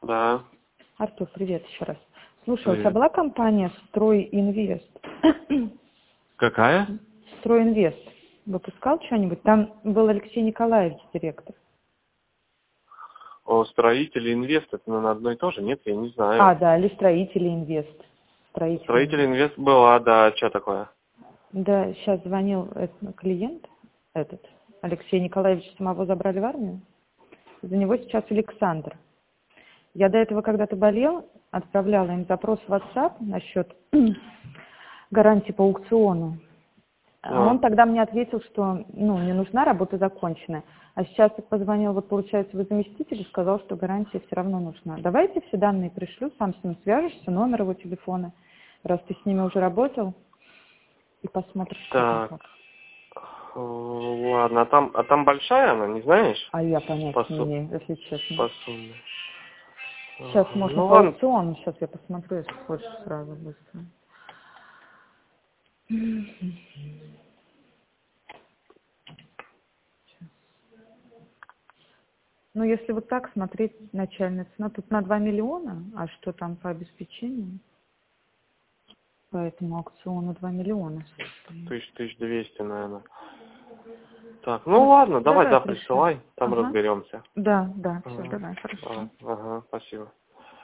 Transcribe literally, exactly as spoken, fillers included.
Да. Артур, привет еще раз. Слушай, Привет. у тебя была компания «Стройинвест»? Какая? «Стройинвест». Выпускал что-нибудь? Там был Алексей Николаевич, директор. О, строитель и инвест, это, наверное, одно и то же? Нет, я не знаю. А, да, или «Строитель и инвест». Строитель, Строитель и инвест была, да, что такое? Да, сейчас звонил этот клиент, этот, Алексей Николаевич, самого забрали в армию. За него сейчас Александр. Я до этого когда-то болел, отправляла им запрос в WhatsApp насчет гарантии по аукциону. А А. он тогда мне ответил, что ну, не нужна, работа закончена. А сейчас я позвонил, вот получается, его заместитель и сказал, что гарантия все равно нужна. Давайте все данные пришлю, сам с ним свяжешься, номер его телефона, раз ты с ними уже работал, и посмотришь, что там Так, как. ладно, а там, а там большая она, не знаешь? А я понятия По, не су- имею, если честно. по сумме. Сейчас Ага. можно Ну по ладно, аукциону, сейчас я посмотрю, если хочешь сразу быстро. Ну, если вот так смотреть, начальная цена, тут на два миллиона, а что там по обеспечению? По этому аукциону два миллиона. тысяч, тысяч двести, наверное. Так, ну Ну, ладно, давай, давай да, пришлю. присылай, там Ага. разберемся. Да, да, все, Ага, давай, хорошо. ага, ага, спасибо.